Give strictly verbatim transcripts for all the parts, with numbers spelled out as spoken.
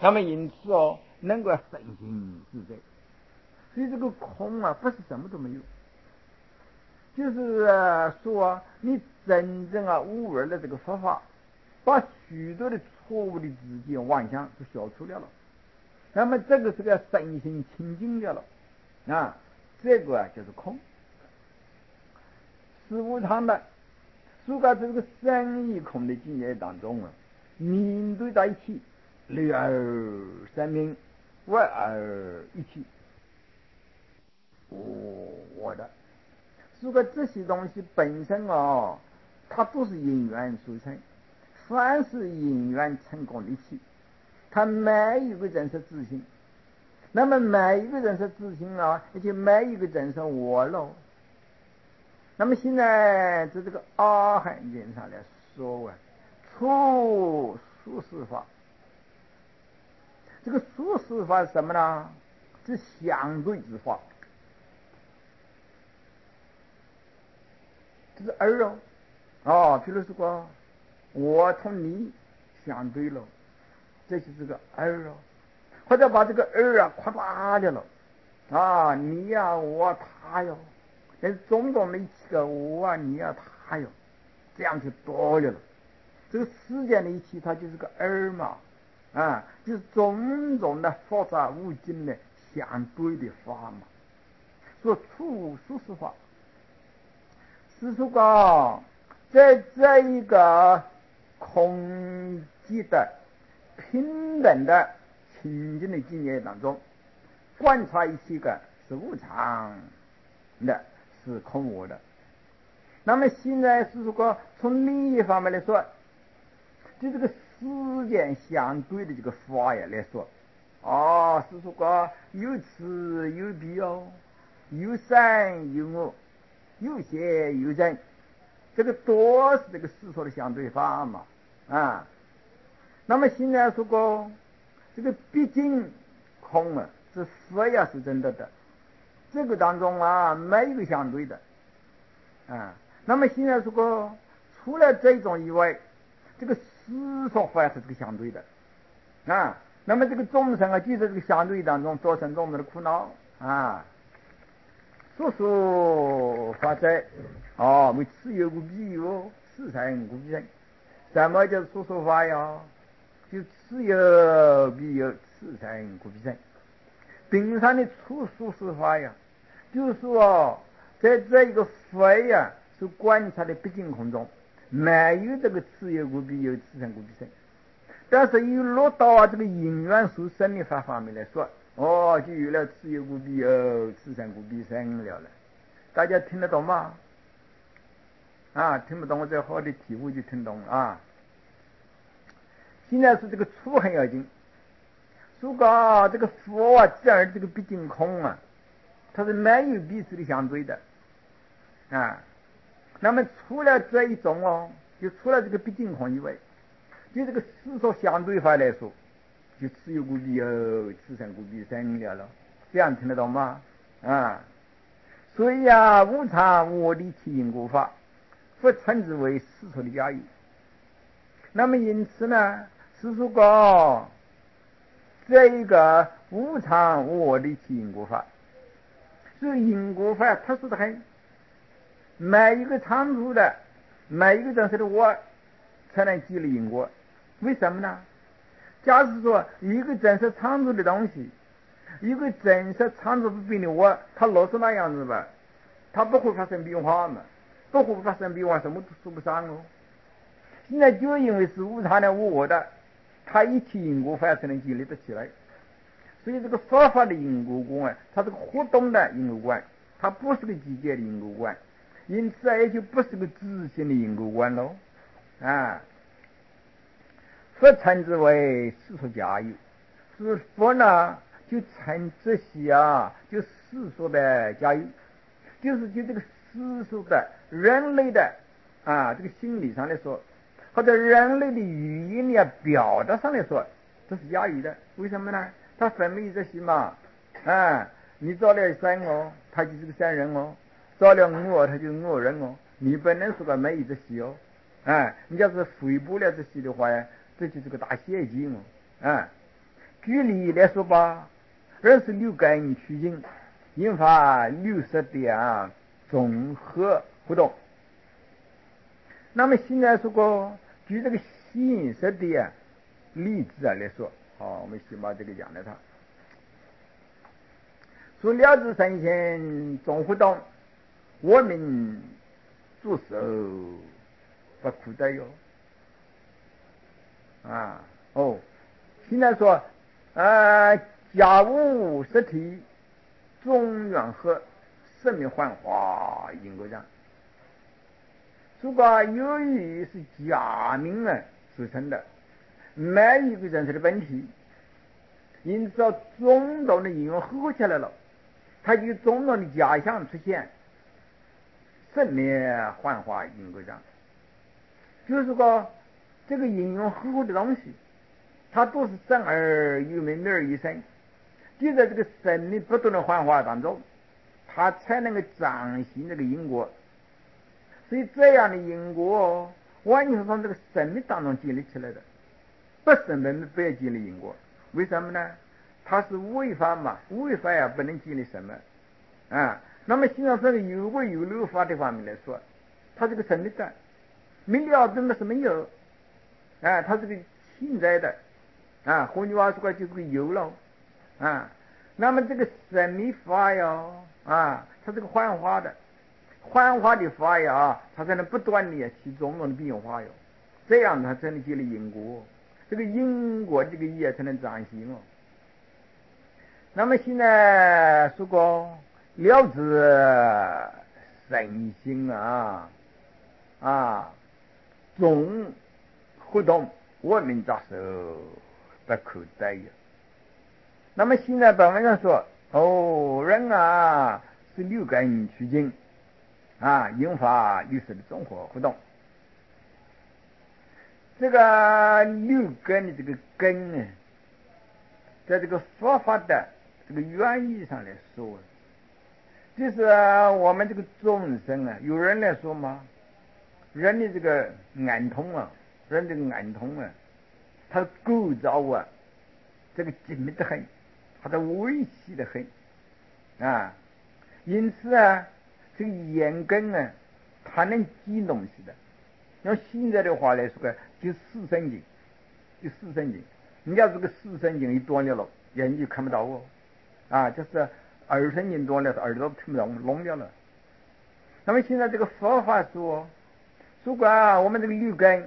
那么因此哦，能够身心自在。所以这个空啊，不是什么都没有，就是说你真正啊悟而的这个佛法，把许多的错误的知见妄想都消除掉了。那么这个是个身心清净掉了啊，这个啊就是空，是无常的。所以在这个生与空的境界当中啊，面对在一起，立而生命，为而一起。我我的，如果这些东西本身哦，它都是因缘所成，凡是因缘成功的起，它每一个人是自信，那么每一个人是自信啊，而且每一个人是我喽。那么现在在这个阿含经上来说啊，处殊事法，这个殊事法是什么呢？是相对之法。这是二哦，哦，比如说我同你相对了，这就是个二哦，或者把这个二啊扩大掉了啊，你呀、啊、我他哟，但是种种的一起个我啊你啊他哟，这样就多了。这个世间的一起，它就是个二嘛，啊，就是种种的复杂无尽的相对的法嘛，说处殊事法。是说讲，在这一个空寂的平等的清净的境界当中，观察一些个是无常的，是空无的。那么现在是说讲，从另一方面来说，对这个世间相对的这个法呀来说，啊，是说讲有此有彼哦，有善有恶，有邪有正，这个多是这个世俗的相对法嘛啊。那么现在说过这个毕竟空啊，是佛呀是真的的，这个当中啊没有相对的啊。那么现在说过除了这种以外，这个世俗法是这个相对的啊。那么这个众生啊，就在这个相对当中造成众生的苦恼啊。所说法在哦，为此有故彼有，此生故彼生。什么叫所说法呀？就此有彼有，此生故彼生。顶上的处殊事法呀，就是说在这一个佛呀是观察的毕竟空中，没有这个此有故彼有，此生故彼生。但是一落到啊这个因缘所生的法方面来说，哦，就有了此有故彼有，此生故彼生了了。大家听得懂吗？啊，听不懂我再好好的体会就听懂了啊。现在是这个处很要紧，如果这个佛啊自然这个毕竟空啊，它是没有彼此的相对的啊。那么除了这一种哦，就除了这个毕竟空以外，就这个世俗相对法来说，就此有故彼有，此生故彼生了了。这样听得懂吗？啊，所以啊，无常无我的体因果法，不称之为世俗的假语。那么因此呢，是说过这一个无常无我的体因果法，所以因果法特殊的很，每一个仓促的，每一个真实的我才能积累因果。为什么呢？假如说一个真实仓促的东西，一个真实仓促不变的我，它老是那样子吧，它不会发生变化嘛，不会发生变化，什么都说不上哦。现在就因为是无常的无我的，它一起因果法才能建立得起来。所以这个佛法的因果观，它是个活动的因果观，它不是个机械的因果观，因此也就不是个自性的因果观喽啊。佛称之为世俗假有，是佛呢就称这些啊，就世俗的假有，就是就这个世俗的人类的啊，这个心理上来说，或者人类的语言的表达上来说，这是假有的。为什么呢？他分明这些嘛，啊，你造了三哦，他就是个三人哦；造了五哦，他就是五人哦。你不能说个没有这些哦，啊，你要是回补了这些的话呀，这就是个大陷阱哦，啊。 举例来说吧，人是六根取经，引发六识的啊综合活动。那么现在说过，举这个形色的啊例子啊来说，好，我们先把这个讲了它。说了知神仙总活动，我们做手不苦的哟。啊哦，现在说呃家务实体中原和生命幻化因果上。如果由于是假名啊组成的，没一个人生的本体，因此种种的应用合起来了，它就种种的假象出现，生命幻化因果上。就是说这个应用合合的东西，它都是生而有命，命而有生，就在这个生命不断的幻化当中，它才能够彰显这个因果。所以这样的因果完全是从这个生命当中建立起来的，不生本不要建立因果。为什么呢？它是违法嘛，违法呀不能建立什么啊。那么现在这个有为有漏法的方面来说，它这个生命的没了真的是没有啊，它是个现在的啊，换句话说就是个有了啊。那么这个生命法呀啊，它是个幻化的。幻化的法呀，它才能不断的起种种的变化哟，这样它才能建立因果，这个因果这个业才能彰显哦。那么现在说过了知神性啊啊，总活动我们着手不可得呀。那么现在本文上说，哦，人啊是六根取经啊，引发六识的综合活动。这个六根的这个根呢，在这个佛法的这个原意上来说，就是我们这个众生啊，有人来说嘛，人的这个眼通啊，人这个眼通啊，它构造啊，这个精密得很，它的微细得很啊，因此啊，这个眼根啊，它能记东西的。用现在的话来说，就视神经，就视神经。你要这个视神经一断掉了，眼睛就看不到哦，啊，就是耳神经断了，耳朵听不到，聋掉了。那么现在这个佛法说，如果啊我们这个六根，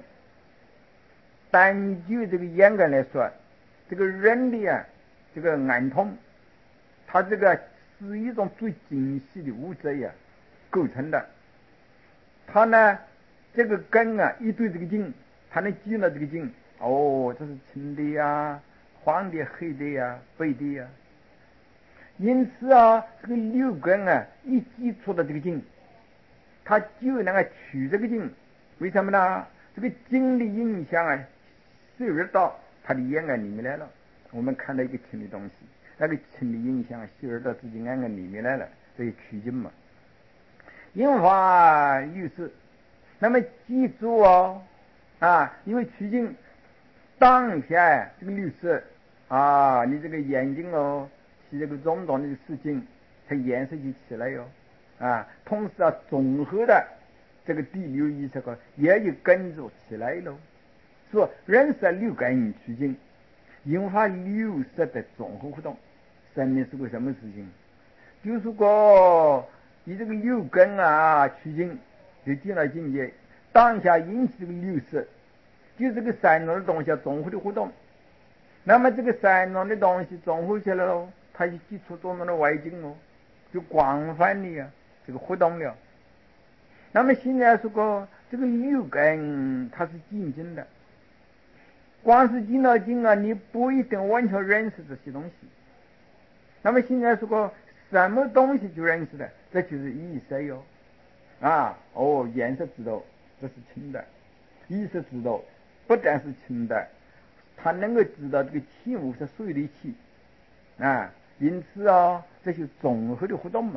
单就这个眼根来说，这个人的啊这个眼通，它这个是一种最精细的物质呀构成的。它呢这个根啊一对这个镜，它能记了这个镜，哦，这是青的呀、黄的、黑的呀、白的呀。因此啊，这个六根啊一记出了这个镜，它就能够取这个镜。为什么呢？这个镜的影响啊，摄入到他的眼眼里面来了。我们看到一个青的东西，那个青的影响摄入到自己眼眼里面来了，这个取镜嘛。引发六识。那么记住哦，啊，因为取镜当下这个六识啊，你这个眼睛哦，起这个种种的事情，它颜色就起来哟，啊，同时啊，综合的这个第六意识个也就跟着起来喽。说人是六根取镜，引发六识的综合活动，生命是个什么事情？就是说你这个六根啊取镜就进了境界，当下引起这个六识，就这个三种的东西要综合的活动。那么这个三种的东西综合起来了，它就接触种种的外境哦，就广泛的呀这个活动了。那么现在说过这个六根它是进境的，光是进了境啊，你不一定完全认识这些东西。那么现在说过什么东西就认识的，这就是意识哟。啊，哦，颜色知道这是青的，意识知道不但是青的，它能够知道这个器物是水的气啊，因此啊，这些综合的活动嘛。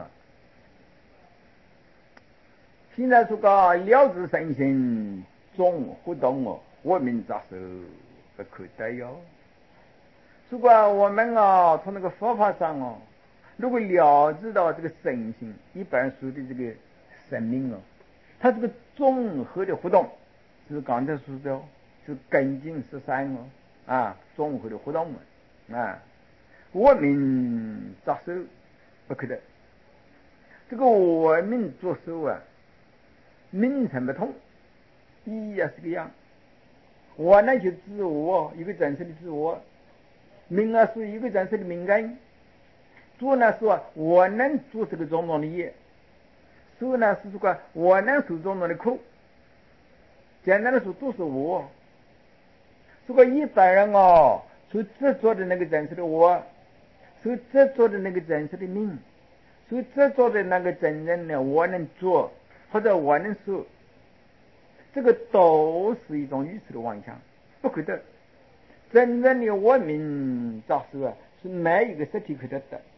现在说个了知神性总活动哦，我们咋是不可得哟。 如果我们啊从那个佛法上哦，如果了知到这个身心一般说的这个生命哦，它这个综合的活动，就是刚才说的，是根茎十三哦啊，综合的活动啊，我们着手不可得。这个我们着手啊，名称不同，意义也是个样。我呢就自我一个真实的自我，名啊是一个真实的名根，做呢说我能做这个种种的业，受呢是这个我能受种种的苦。简单的说都是我。如果一般人哦，所执着的那个真实的我，所执着的那个真实的名，所执着的那个真正的我能做或者我能受，这个都是一种愚痴的妄想，不可得。真正的我名着手啊，是每一个实体可得的。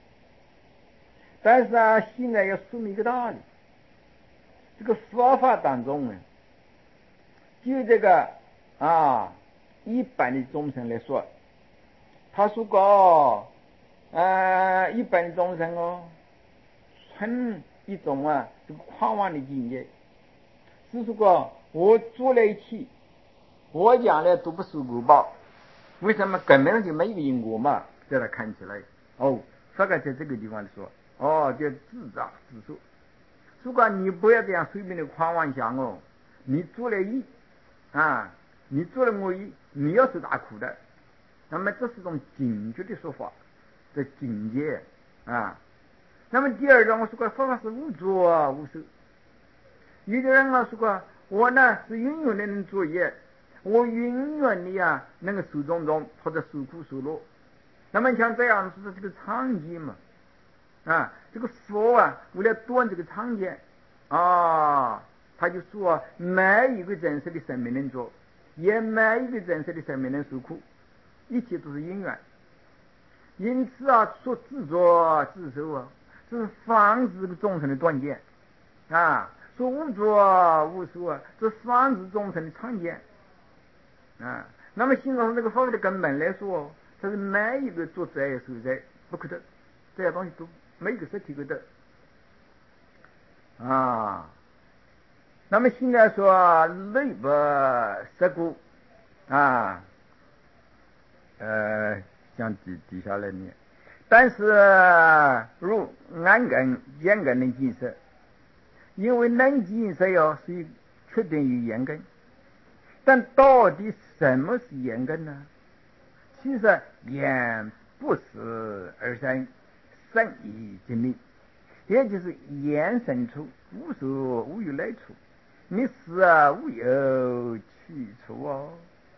但是啊，现在要说明一个道理，这个佛法当中呢，就这个啊一般的众生来说，他说过啊一般的众生哦，存一种啊这个狂妄的境界，是说过我做了一起，我将来都不受果报。为什么？根本就没有因果嘛，在他看起来哦，大概在这个地方说哦，叫自诈自受。如果你不要这样随便的狂妄想哦，你做了义啊，你做了恶意，你要受大苦的。那么这是一种警觉的说法，这警戒啊。那么第二种我说过，佛法是无作无受。有的人啊说过，我呢是永远的能作业，我永远的呀能够受种种或者受苦受乐。那么像这样是这个场景嘛啊，这个佛啊为了断这个常见啊，他就说每一个真实的生命能做，也每一个真实的生命能受苦，一切都是因缘。因此啊，说自作自受啊，这是防止这个众生的断见啊；说无作无受啊，这是防止众生的常见啊。那么形容这个法的根本来说，它是每一个作者受者不可得，这些东西都每个实体可得啊。那么现在说内不实故啊，呃，像底底下来念，但是如安根眼根能见识，因为能见识哟是确定于眼根，但到底什么是眼根呢？其实眼不识而生，生以精明，也就是眼生处，无所无有来处，你死啊无有去处哦。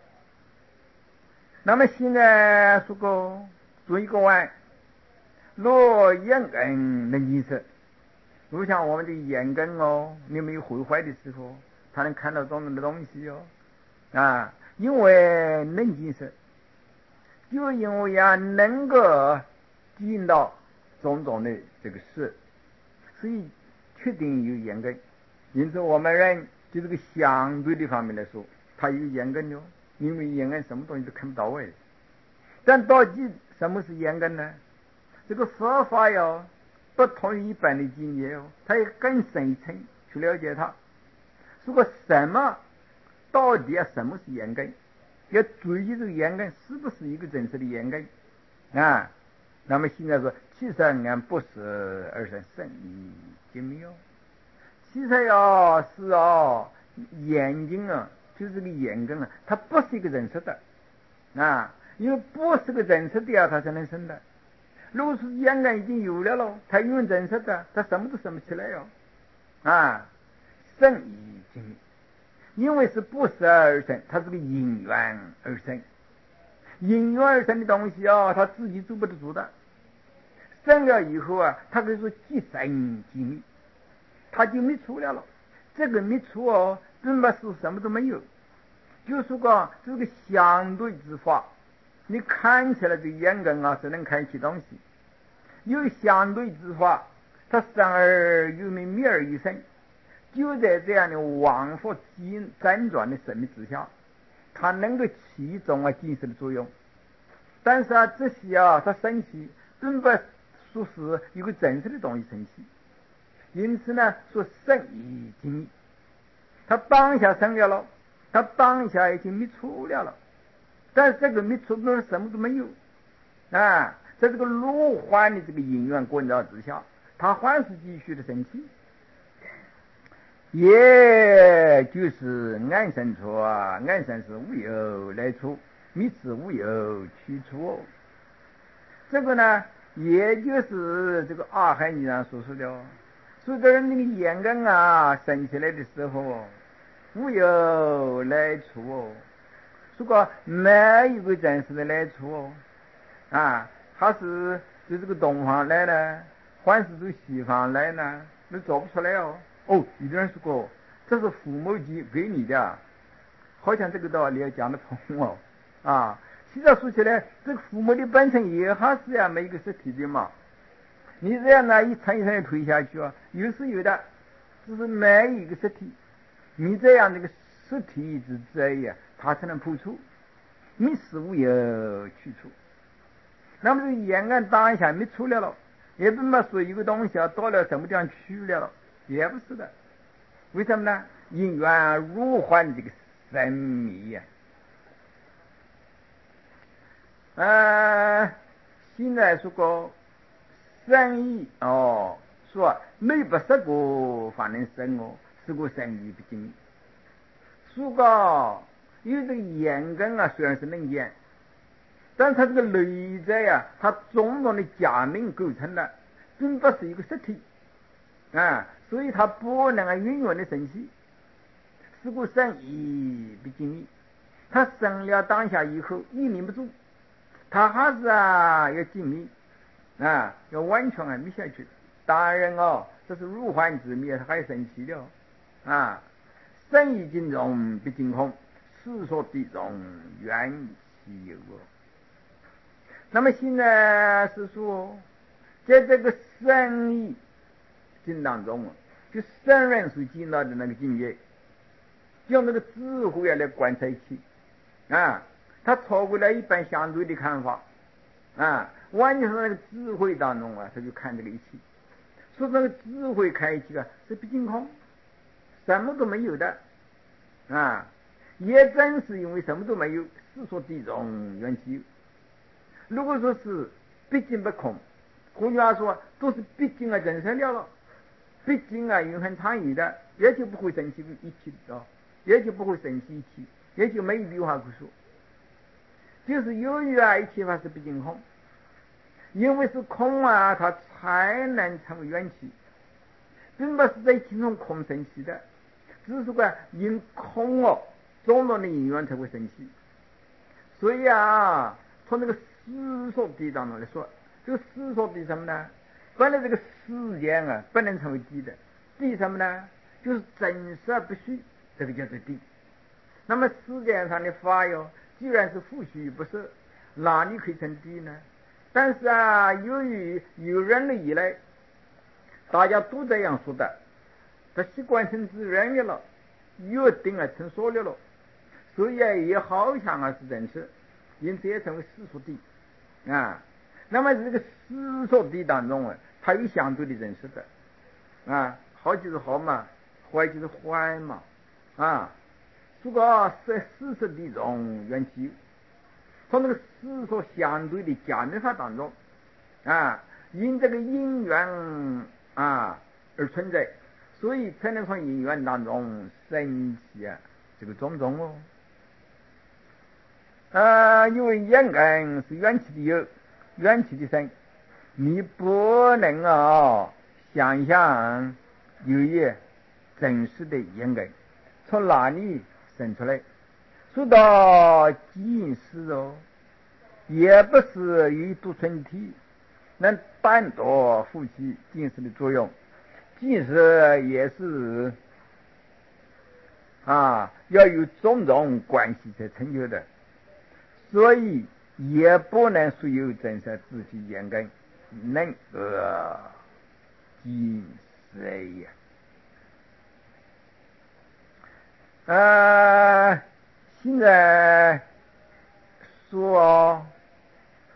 那么现在说个做一个碗，若眼根能见识，如像我们的眼根哦，你没有毁坏的时候，才能看到种种的东西哦啊，因为能见识，就因为呀能够见到种种的这个事，所以确定有眼根。因此我们人就这个相对的方面来说，它有眼根哟，因为眼根什么东西都看不到位。但到底什么是眼根呢？这个佛法哟不同于一般的境界哦，它也更深一层去了解它。如果什么到底啊什么是眼根，要追究这个眼根是不是一个真实的眼根啊？那么现在说，其实俺不是而生生意精密哦。其实呀是哦，眼睛啊，就是这个眼根啊，它不是一个真实的啊，因为不是个真实的啊，它才能生的。如果是眼根已经有了喽，它永远真实的，它什么都生不起来哟啊，生意精密。因为是不识而生，它是个因缘而生，因缘而生的东西啊，它自己做不得主的。生了以后啊，它可以说即生即灭，它就灭除了了。这个灭除哦，并不是什么都没有，就是说这个相对之法。你看起来这眼根啊是能看起东西，有相对之法，它生而有灭，灭而有生。就在这样的往复辗转的生命之下，它能够起一种啊精神的作用。 但是啊，这些啊，它生气并不说是一个真实的东西生气，因此呢，说生已经灭，它当下生了了，它当下已经灭除了了，但是这个灭除不是什么都没有啊，在这个如幻的这个因缘关照之下，它还是继续的生气。也就是安生处啊，安生是无有来处，灭之无有去处哦。这个呢，也就是这个阿含经上所说的哦。所以人那个眼根啊生起来的时候，无有来处哦。如果没有个真实的来处哦，啊，他是就这个东方来呢，还是从西方来呢？那做不出来哦。哦，有的人说过，这是父母给给你的，好像这个道理也讲得通哦。啊，其实说起来，这个父母的本身也还是呀没一个实体的嘛。你这样呢，一层一层的推下去啊，有是有的，只是没一个实体。你这样这个实体之在呀，它才能破除，你是无有去处。那么这个眼暗当下没出来了，也不嘛说一个东西啊到了什么地方去了，也不是的。为什么呢？因缘如幻这个神秘呀、啊。呃，现在说个生意哦，说没不识过反能生哦，是个生意不精。说个有这个眼根啊，虽然是能眼。但它这个内在呀、啊，它种种的假名构成的，并不是一个实体啊，所以它不能啊永远的生气。是故生意不经历，它生了当下以后屹立不住，它还是啊要经历啊，要完全啊灭下去。当然哦，这是入幻之灭，它还生气的啊。生意尽容不尽空，世所地中缘起有哦。那么现在是说，在这个生意境当中啊，就圣人所见到的那个境界，用那个智慧来观察一起啊，他超过了一般相对的看法啊，完全是那个智慧当中啊，他就看这个一切，说那个智慧看一切啊，是不净空，什么都没有的啊，也正是因为什么都没有，世所地中缘起有。如果说是毕竟不空，换句话说，都是毕竟啊人生了了，毕竟啊永恒常有的，也就不会生气一起的，也就不会生气一起，也就没有变化可说。就是由于啊一切法是毕竟空，因为是空啊，它才能成为缘起，并不是在其中空生气的，只是说因空哦种种的因缘才会生气。所以啊，从那个世所地当中来说，这个世所地什么呢？本来这个世间啊不能成为地的，地什么呢？就是真实而不虚，这个叫做地。那么世间上的法哟，既然是复虚不实，哪里可以成地呢？但是啊，由于有人类以来，大家都这样说的，他习惯成自然的了，约定啊成说了了。所以啊，也好像啊是真实，因此也成为世俗地啊。那么这个世俗地当中啊，它有相对的认识的啊，好就是好嘛，坏就是坏嘛啊。如果在世俗地中缘起，从那个世俗相对的假名法当中啊，因这个因缘啊而存在，所以才能从因缘当中生起啊这个种种哦。啊，因为眼根是缘起的有，缘起的生，你不能啊想象有一真实的眼根从哪里生出来。说到近视哦，也不是有独存体能单独负起近视的作用，近视也是啊要有种种关系才成就的。所以也不能说有真实自己眼根能呃近视呀。呃，现在说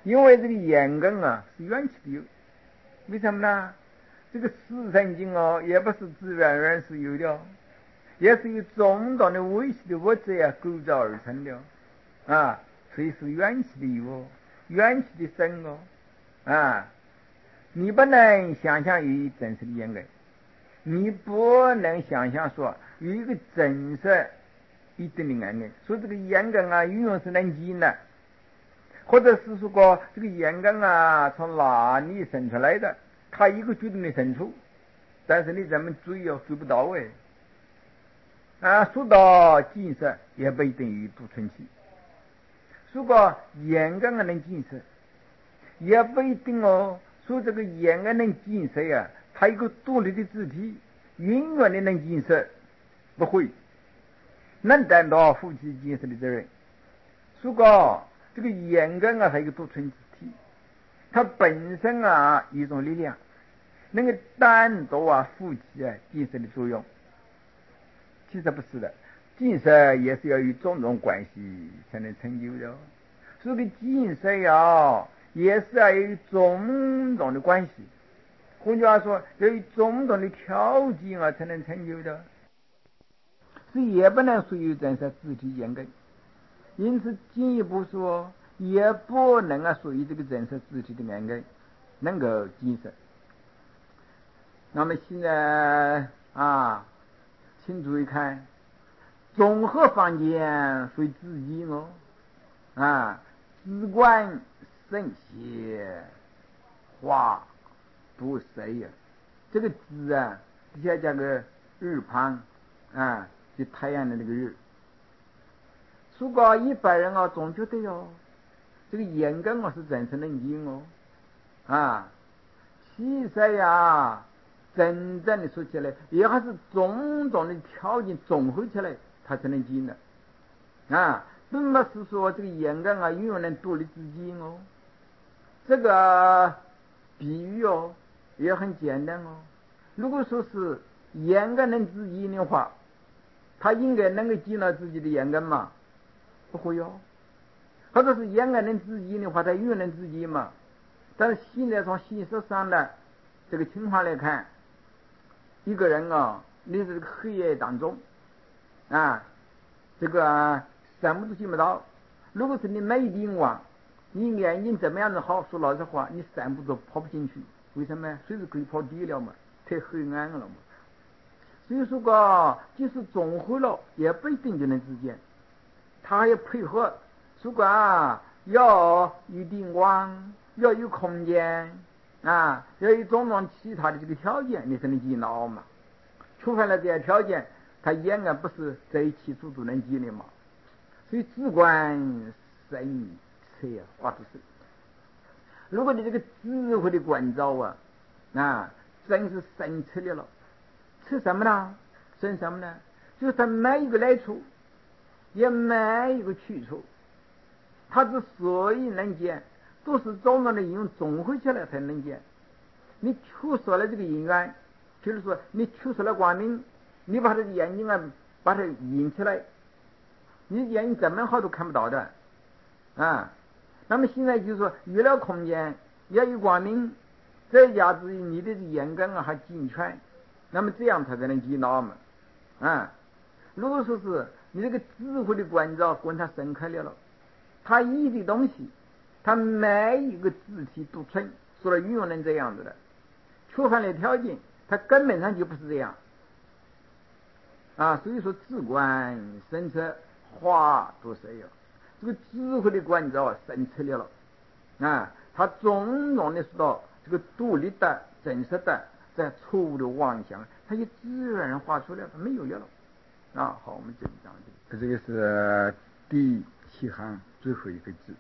因为这个眼根啊是缘起的有，为什么呢？这个视神经哦，也不是自然而然是有的，也是由众多的微细的物质啊构造而成的啊，所以是缘起的有哦，缘起的生哦啊，你不能想象有真实的眼根，你不能想象说有一个真实一定的眼根，说这个眼根啊运用是能进的，或者是说这个眼根啊从哪里生出来的，它一个决定的深处，但是你怎么追哦追不到哎啊，说到近视也不一定有独存器，如果眼根啊能近视也不一定哦，说这个眼根能近视啊，它一个独立的肢体永远的能近视，不会能担到夫妻近视的责任。如果这个眼根啊它一个独存肢体，它本身啊一种力量能够担到啊夫妻啊近视的作用，其实不是的，近视也是要有种种关系才能成就的，所以近视呀也是要有种种的关系，换句话说要有种种的条件啊才能成就的，所以也不能属于真实肢体眼根，因此进一步说也不能啊属于这个真实肢体的眼根能够近视。那么现在啊请注意看，综合房间非自己哦啊，只管神邪化不谁呀，这个字啊底下加个日旁啊，就太阳的那个日。如果一般人啊总觉得哟这个眼根啊是真实能进哦啊，其实呀真正的说起来也还是种种的条件综合起来它才能进的啊，并不是说这个眼根啊永远能独立自己哦。这个比喻哦也很简单哦，如果说是眼根能自己的话，他应该能够进到自己的眼根嘛？不会哦。或者是眼根能自己的话，他永远能自己嘛？但是现在从现实上的这个情况来看，一个人啊，你是这个黑夜当中啊，这个、啊、什么都见不到。如果是你没顶网，你眼睛怎么样子好，说老实话，你散步都跑不进去。为什么？随时可以跑低了嘛，太黑暗了嘛。所以说个，即使综合了，也不一定就能自见。他还要配合，如果啊要有顶光，要有空间啊，要有种种其他的这个条件，你才能见到嘛。触犯了这些条件，他眼根不是在一起处都能见的嘛。所以只管神策啊，话都是。如果你这个智慧的关照啊，啊，真是神策的了。是什么呢？神什么呢？就是它没一个来处，也没一个去处。它之所以能见，都是种种的因用综合起来才能见。你缺少了这个因缘，比如说你缺少了光明，你把这个眼睛啊把它引起来，你眼睛怎么好都看不到的啊。那么现在就是说有了空间，要有光明，再加之你的眼根啊还健全，那么这样才才能见到嘛啊。如果说是你这个智慧的关照观察深刻了了，他一的东西，他每一个字体独存，说了运用成这样子的，缺乏的条件，它根本上就不是这样啊。所以说智观深彻话多谁有，这个智慧的关照深彻了了啊，他种种的说到这个独立的真实的在错误的妄想，他就自然画出来，他没有了了啊。好，我们这一章这这个是第七行最后一个字，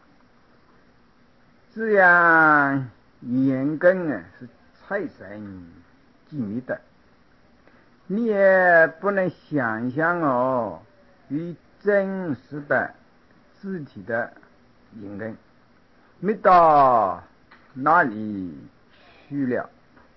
这样眼根啊是财神机密的，你也不能想象哦与真实的肢体的眼根没到哪里去了，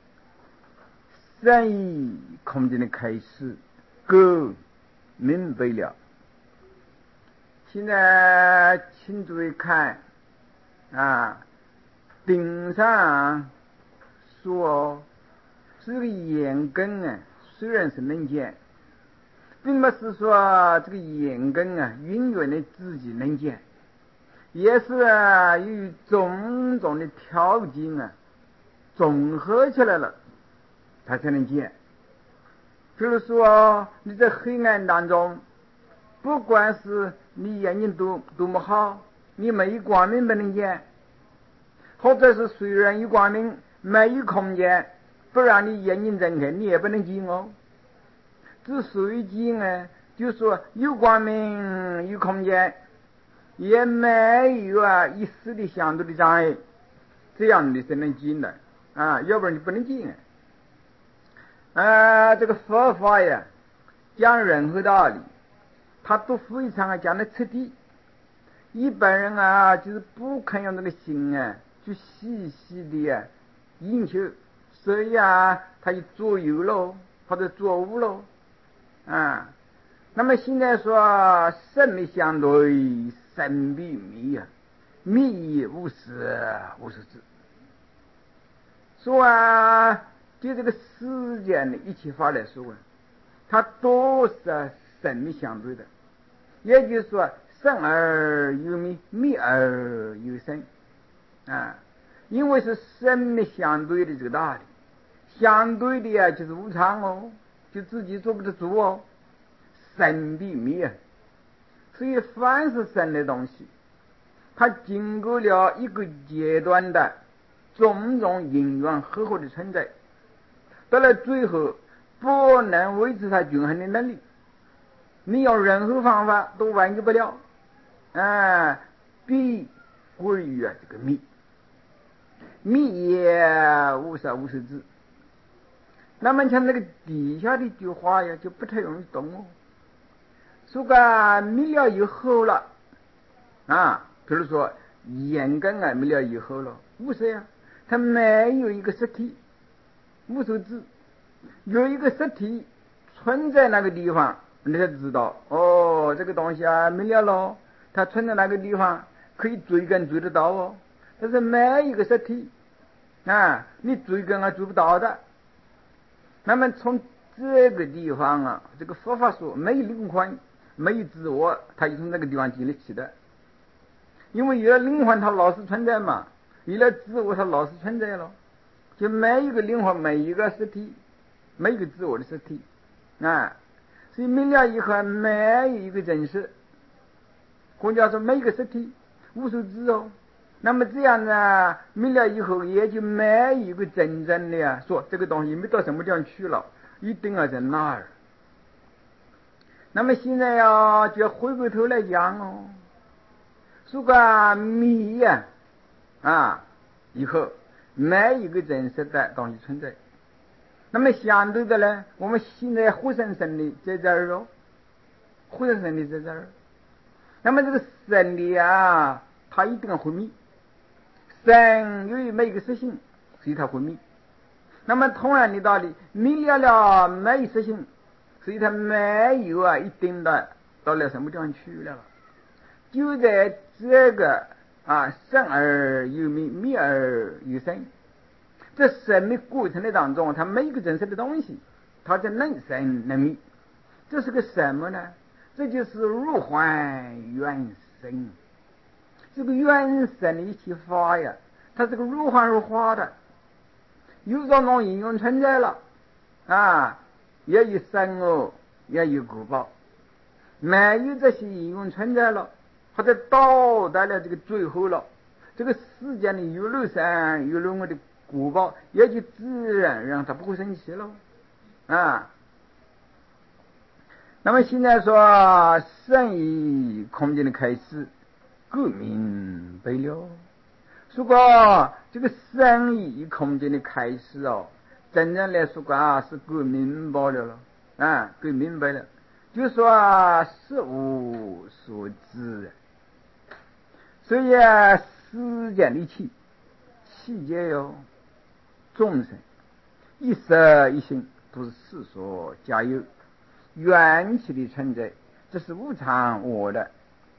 善意空间的开始够明白了。现在请注意看啊，顶上说是个眼根啊，虽然是能见，并不是说这个眼根啊永远的自己能见，也是啊由于种种的条件啊综合起来了，它才能见。比如说你在黑暗当中，不管是你眼睛多多么好，你没有光明不能见，或者是虽然有光明没有空间，不让你眼睛睁开，你也不能见哦。之所以见呢，就说有光明有空间，也没有啊一丝的相对的障碍，这样你才能见的啊，要不然你不能见啊。这个佛法呀，讲任何道理，他都非常啊讲得彻底。一般人啊，就是不肯用那个心啊，去细细的啊研究，所以啊，他就左右喽，或者左误喽啊。那么现在说神的相对，神比密啊，密无实无实质。说啊，就这个世间的一切法来说啊，它都是神的相对的，也就是说生而有密，密而有生啊。因为是神的相对的这个道理，相对的啊就是无常哦，就自己做不得主哦，神比密啊。所以凡是神的东西，它经过了一个阶段的种种因缘合合的存在，到了最后不能维持它均衡的能力，你用任何方法都挽救不了啊，必归于啊这个密，密也无实无实质。那么像那个底下的一句话呀，就不太容易懂哦。说个密了以后了啊，比如说眼根啊密了以后了，无实呀，它没有一个实体，无实质。有一个实体存在那个地方，你才知道哦，这个东西啊没了咯，它存在那个地方可以追根追得到哦。但是没一个实体啊，你追根啊追不到的。那么从这个地方啊，这个佛法说没有灵魂，没有自我，它就从那个地方建立起的。因为有了灵魂它老是存在嘛，有了自我它老是存在了，就没一个灵魂，没一个实体，没一个自我的实体啊。所以明了以后没有一个真实，或者说没一个实体，无数自哦。那么这样呢，明了以后也就没有一个真正的呀，说这个东西没到什么地方去了，一定要在那儿。那么现在呀，就要回过头来讲哦，说个迷呀啊，以后没一个真实的东西存在。那么相对的呢，我们现在活生生的在这儿哦，活生生的在这儿。那么这个神的啊，它一定要毁灭。神由于没有一个实性，所以它毁灭。那么同样的道理，灭了了没有实性，所以它没有啊一定的到了什么地方去了。就在这个啊生而有灭，灭而有生，这生灭过程的当中，它没有一个真实的东西，它在能生能灭。这是个什么呢？这就是入幻原生。这个原生的一切法呀，它是个如幻如化的，有种种应用存在了啊，也有生哦，也有果报。没有这些应用存在了，或者到达了这个最后了，这个世间的有漏生有漏的果报，也就自然让它不会生气了啊。那么现在说圣意空间的开始更明白了。如果这个圣意空间的开始哦，真正来说啊是更明白了了啊，更明白了，就说事无所知。所以啊，世间的一切细节哟，众生一色一心都是世所加有，缘起的存在，这是无常我的。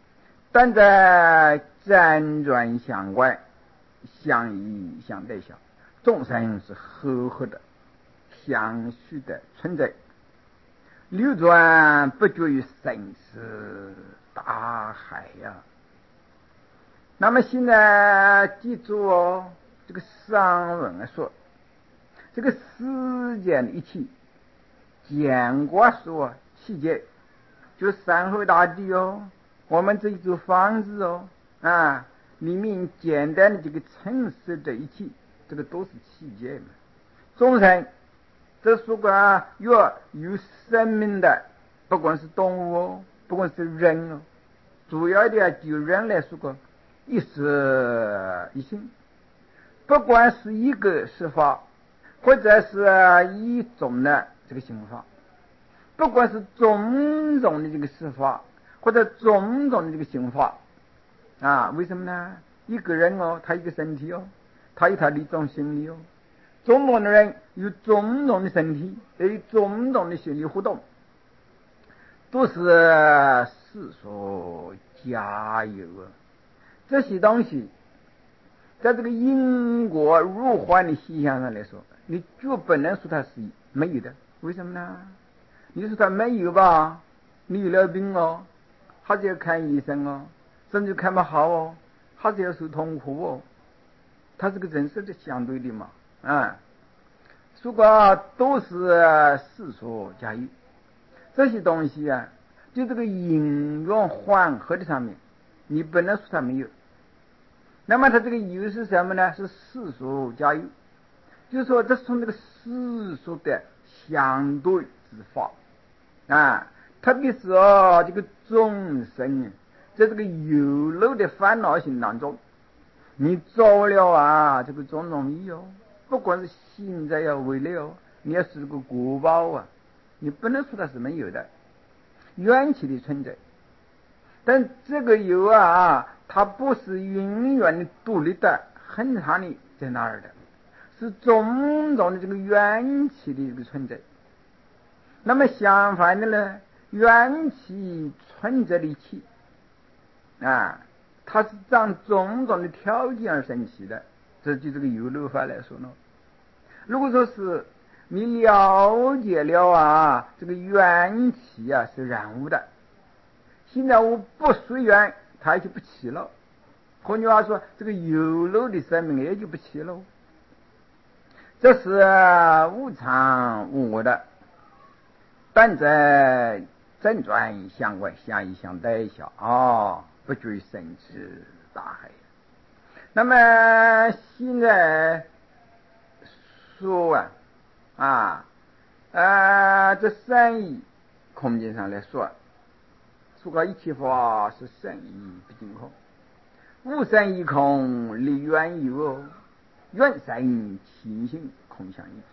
但在辗转相关，相依相对下，众生是和合的、相续的存在，流转不绝于生死大海呀、啊。那么现在记住哦，这个上文说，这个世间的一切见过说气节，就山河大地哦，我们这一座房子哦，啊，里面简单的这个城市的一切，这个都是气节嘛。众生，这说过啊，有有生命的，不管是动物哦，不管是人哦，主要的就人来说过。一时一心，不管是一个事法，或者是一种的这个刑法，不管是种种的这个事法，或者种种的这个刑法啊，为什么呢？一个人哦，他一个身体哦，他有他的一种心理哦，种种的人有种种的身体，有种种的心理活动，都是世所加有啊。这些东西在这个因果入幻的现象上来说，你就不能说它是没有的。为什么呢？你说它没有吧，你有了病哦，还是要看医生哦，甚至看不好哦，还是要受痛苦哦，它是个人事的相对的嘛啊。如果都是世所加有，这些东西啊，就这个因缘缓和的上面，你不能说它没有。那么它这个有是什么呢？是世所加有，就是说这是从这个世俗的相对之法啊，特别是哦这个众生在这个有漏的烦恼心当中，你造了啊这个种种意哦，不管是现在要未来哦，你要是个果报啊，你不能说它是没有的，缘起的存在。但这个有啊，它不是永远的独立的、很长的在那儿的，是种种的这个缘起的一个存在。那么相反的呢，缘起存在的一切啊，它是长种种的条件而生起的。这就这个有漏法来说呢，如果说是你了解了啊，这个缘起啊是染污的。现在我不随缘，它也就不起了。换句话说，这个有漏的生命也就不起了。这是无常无我的，但在正转相关，相依相待下啊，不绝于生之大海。那么现在说啊啊啊，这三义空间上来说。说个一切法是生义不净空，无生一空离缘有哦，缘生其性空相应。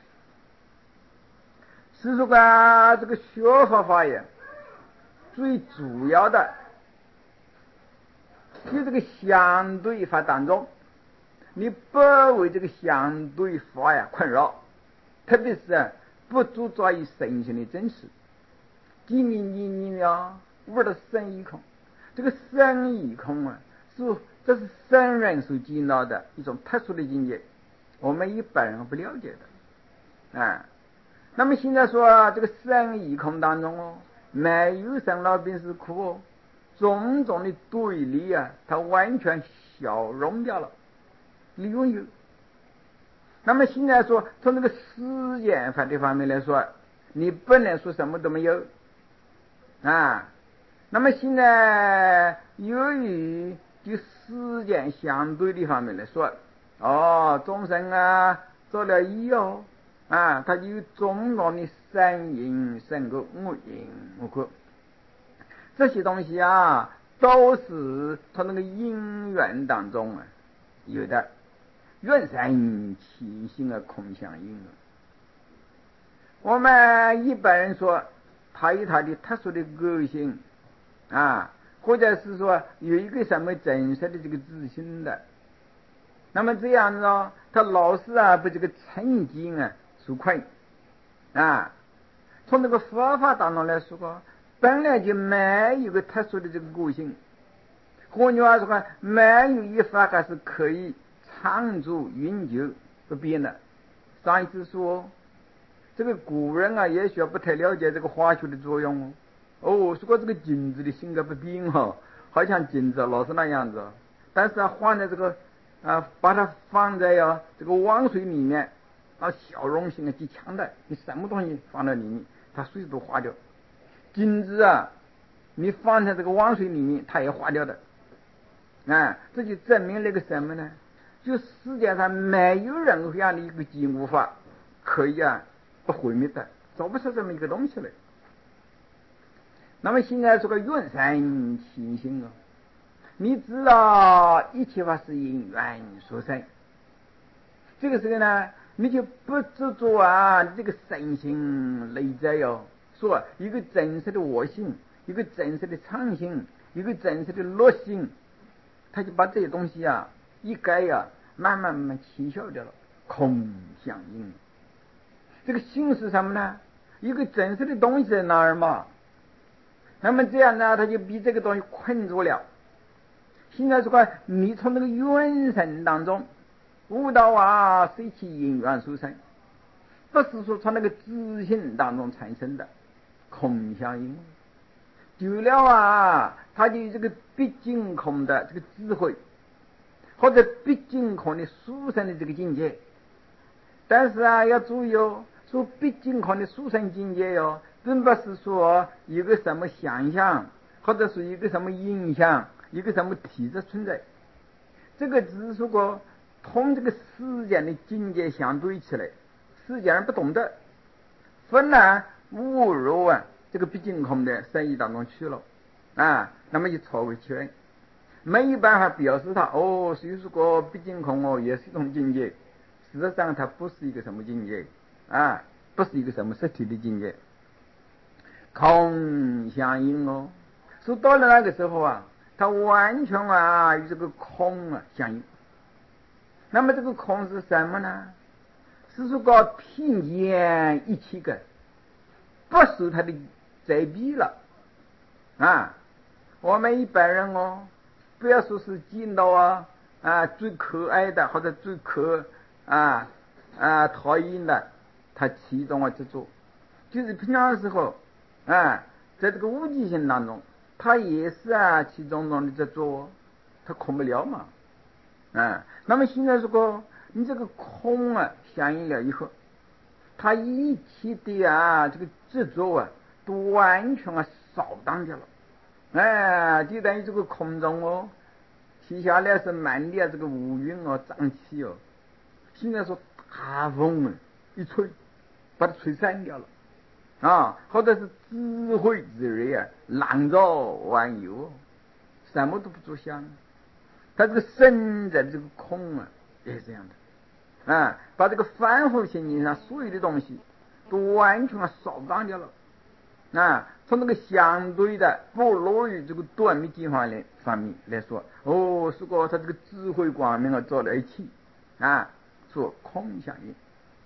是说个这个学法法也最主要的，就这个相对法当中，你不为这个相对法呀困扰，特别是不主抓于身心的真实，仅仅仅仅了玩的生一空。这个生一空啊，是这是圣人所见到的一种特殊的境界，我们一般人不了解的啊。那么现在说、啊、这个生一空当中哦，没有生老病死苦哦，种种的对立啊，它完全消融掉了，你拥有。那么现在说从这个时间法这方面来说，你不能说什么都没有啊。那么现在由于就时间相对的方面来说，哦，众生啊做了以后啊，它就有种种的生因生果无因无果，这些东西啊都是从那个因缘当中啊有的，缘生其性啊空相应啊。我们一般人说他有他的特殊的个性啊，或者是说有一个什么真实的这个自信的，那么这样子哦，他老是啊被这个曾经啊所困啊。从这个佛法当中来说，本来就没有个特殊的这个个性， 换句话说，没有一法还是可以长驻永久不变的。上一次说这个古人啊，也许不太了解这个化学的作用哦。哦，说这个金子的性格不变哦，好像金子老是那样子，但是啊，放在这个啊，把它放在啊这个汪水里面啊，消融性啊极强的，你什么东西放在里面，它随时都化掉。金子啊，你放在这个汪水里面，它也化掉的。啊，这就证明了个什么呢？就世界上没有任何样的一个进物法可以啊不毁灭的，找不出这么一个东西来。那么现在说个缘生起性啊，你知道一切法是因缘所生，这个时候呢，你就不执着啊这个身心内在哟，说一个真实的我性，一个真实的常性，一个真实的乐性，他就把这些东西啊一改呀、啊，慢慢慢慢取消掉了，空相应。这个性是什么呢？一个真实的东西在哪儿嘛？那么这样呢，他就被这个东西困住了。现在这个你从那个缘生当中悟道啊，随其因缘所生，不是说从那个自性当中产生的空相应。久了啊，他就这个毕竟空的这个智慧，或者毕竟空的殊胜的这个境界。但是啊，要注意哦，说毕竟空的殊胜境界哟、哦，并不是说一个什么想象，或者是一个什么印象，一个什么体质存在。这个只是说过同这个世间的境界相对起来，世间人不懂得，分然误入啊这个毕竟空的生意当中去了啊，那么就错回去了，没有办法表示它哦，所以说个毕竟空哦也是一种境界，事实上它不是一个什么境界啊，不是一个什么实体的境界，空相应哦。说到了那个时候啊，它完全啊与这个空啊相应。那么这个空是什么呢？是说个品见一切个，不受它的遮蔽了啊。我们一般人哦，不要说是见到啊啊最可爱的或者最可啊啊讨厌的，他其中啊执着，就是平常的时候啊，在这个无记性当中，他也是啊其中中的执着，他空不了嘛啊。那么现在如果你这个空啊相应了以后，他一切的啊这个执着啊都完全啊扫荡掉了。哎，就等于这个空中哦，接下来是满地啊这个乌云哦瘴气哦，现在说大风啊一吹，把它吹散掉了啊，或者是智慧之瑞啊朗照万有哦，什么都不做想，它这个身在这个空啊也是这样的啊，把这个凡夫心灵上所有的东西都完全啊扫荡掉了啊。从那个相对的不落于这个短密计划的方面来说，哦，是个他这个智慧光明啊走在一起啊，说空相应。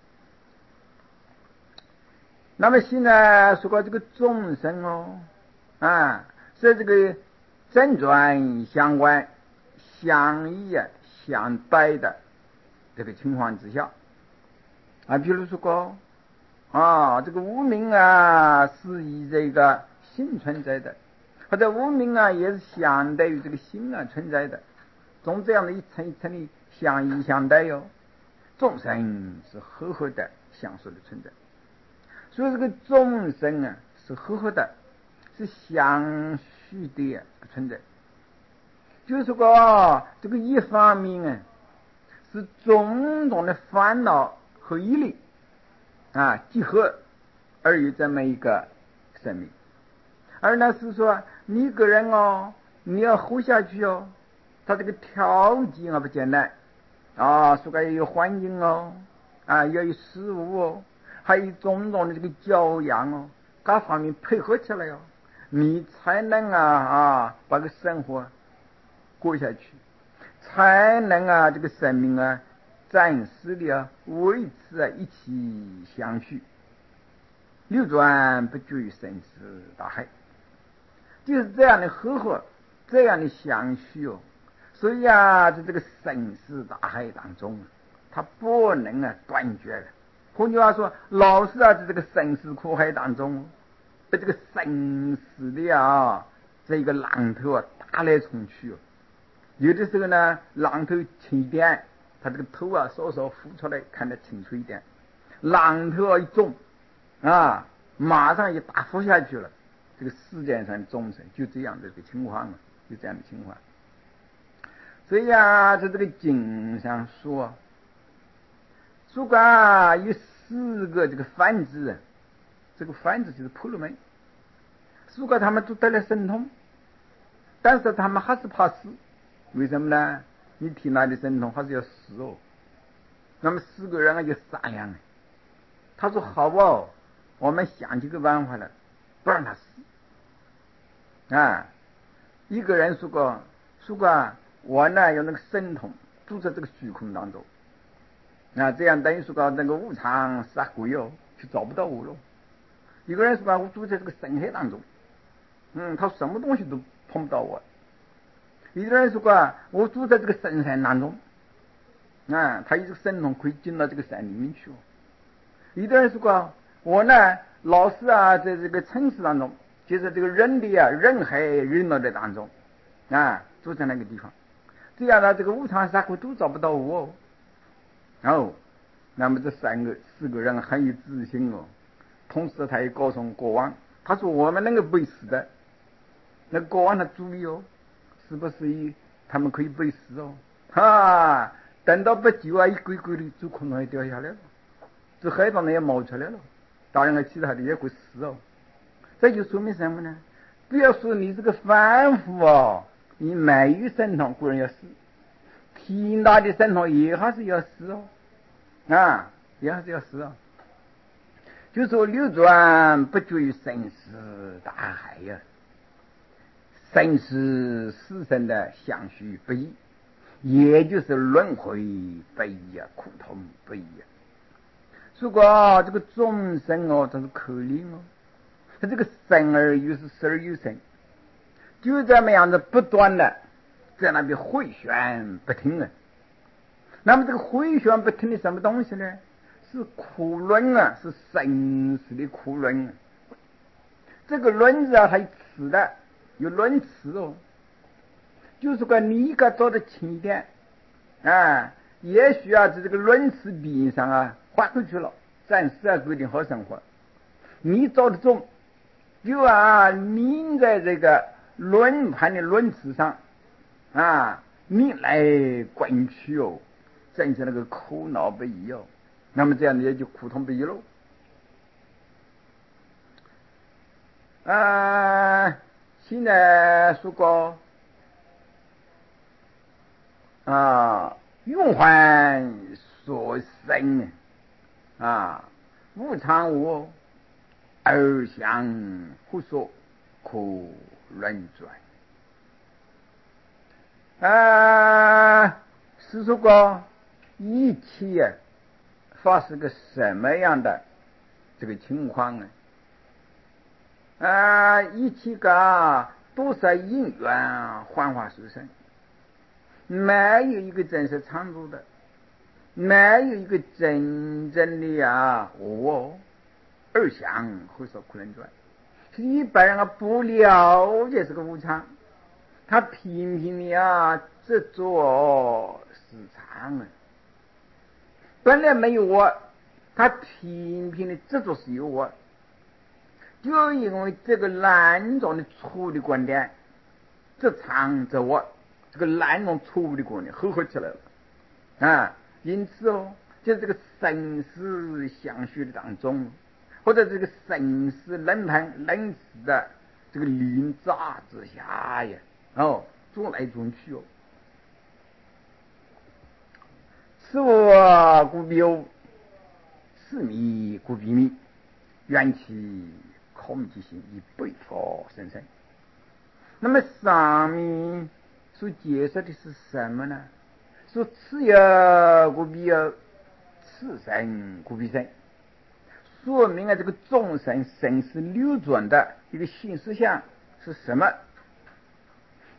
那么现在说过这个众生哦啊，在这个正转相关、相异啊、相待的这个情况之下啊，比如说过啊，这个无明啊是以这个心存在的，或者无明啊也是相对于这个心啊存在的，从这样的一层一层的相依相待哟、哦，众生是和合的相属的存在。所以这个众生啊是和合的，是相续的啊存在。就是说这个一方面啊是种种的烦恼和业力啊集合而有这么一个生命，而那是说你一个人哦，你要活下去哦，他这个条件啊不简单啊，说该有环境哦啊，要有食物哦，还有种种的这个教养哦，各方面配合起来哦，你才能啊啊把个生活过下去，才能啊这个生命啊暂时的啊维持啊一起相续，流转不绝于生死大海，就是这样的和合这样的相续哦。所以啊，在这个生死大海当中，它不能啊断绝了。换句话说，老是啊在这个生死苦海当中，被这个生死的啊这个浪头啊打来冲去哦。有的时候呢，浪头轻一点，他这个头啊稍稍浮出来，看得清楚一点。浪头一重啊，马上就打浮下去了。这个世界上的众生就这样的这个情况啊，就这样的情况。所以啊，在这个经上说，如果啊有四个这个梵子，这个梵子就是婆罗门，如果他们都得了神通，但是他们还是怕死，为什么呢？你听他的神通还是要死哦。那么四个人啊就商量，他说好哦，我们想几个办法了，不让他死啊。一个人说过，说过我呢有那个神通住在这个虚空当中，那这样等于说个那个无常杀鬼哦，就找不到我了。一个人说我住在这个深海当中，嗯，他什么东西都碰不到我。一个人说过我住在这个深山当中，啊，他有这个神通可以进到这个山里面去哦。一个人说过我呢老是啊在这个城市当中，就是这个人的啊人海人闹的当中啊，住在那个地方，这样呢这个无常杀鬼都找不到我哦。然后那么这三个四个人很有自信哦。同时他也告诉国王，他说我们能够背死的。那国王他注意哦，是不是他们可以背死哦？哈，等到不久啊，一鬼鬼的从空中也掉下来了，这海当中也冒出来了，当然了其他的也会死哦。这就说明什么呢？不要说你这个凡夫哦，你没有神通固然要死，听他的神通也还是要死哦，啊，也还是要死哦。就说流转不绝于生死大海呀、啊，生死死生的相续不已，也就是轮回不已啊，苦痛不已啊。如果这个众生哦，它是可怜哦，他这个生而又是死而又生，就这么样子不断的在那边回旋不停啊。那么这个回旋不停的什么东西呢？是苦轮啊，是生死的苦轮啊。这个轮子啊，还有齿的，有轮齿哦。就是说你一个做的轻一点啊，也许啊，在这个轮齿边上啊，滑过去了，暂时啊规定好生活。你做的重，就啊拧在这个轮盘的轮齿上啊，拧来滚去哦，真是那个苦恼不已哦。那么这样也就苦痛不已喽。啊，现在说过啊，永还所生啊，无常无而想胡说，苦轮转啊，是说过一切发生个什么样的这个情况呢？啊，一切个都是因缘幻化所生，没有一个真实常住的，没有一个真正的啊我二想会说苦轮转。一般人啊不了解这个无常，他频频的啊执着是常啊，本来没有我，他频频的执着是有我。就因为这个两种的错误的观点，这常这我，这个两种错误的观点合合起来了啊！因此哦，就这个生死相续的当中，或者这个生死轮盘轮死的这个轮匝之下呀，哦，转来转去哦，此我故必有，是迷故必迷，缘起空即性，以背佛生生。那么上面所解释的是什么呢？说此有故必有，此生故必生，说明了这个众生生死流转的一个新思想是什么？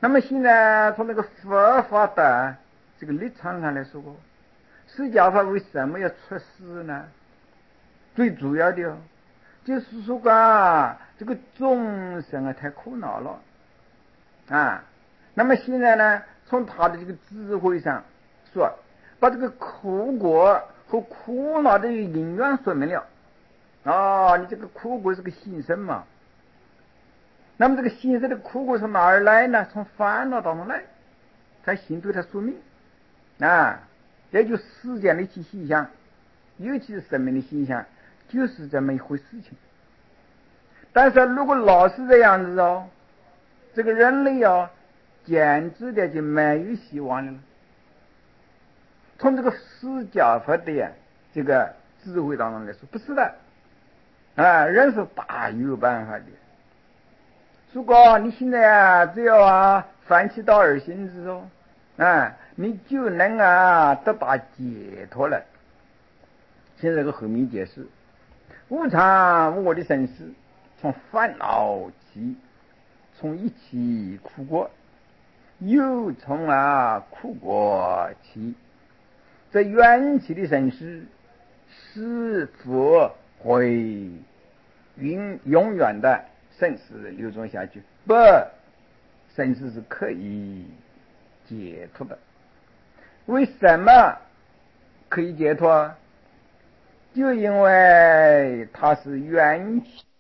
那么现在从那个佛法的这个立场上来说，释迦法为什么要出世呢？最主要的就是说啊，这个众生啊太苦恼了啊。那么现在呢，从他的这个智慧上说，把这个苦果和苦恼的因缘说明了。啊，你这个苦果是个心生嘛，那么这个心生的苦果从哪儿来呢？从烦恼当中来，才心对它说明啊。这就世间的一些现象，尤其是生命的现象，就是这么一回事情。但是如果老是这样子哦，这个人类哦，简直的就没有希望了。从这个释迦佛的呀这个智慧当中来说，不是的啊，人是大有办法的。如果你现在啊，只要啊反其道而行之哦，啊，你就能啊得到解脱了。现在这个后面解释，无常无我的生死，从烦恼起，从一起苦果，又从啊苦果起，这缘起的生死是否会永永远的生死流转下去？不，生死是可以解脱的。为什么可以解脱？就因为它是缘起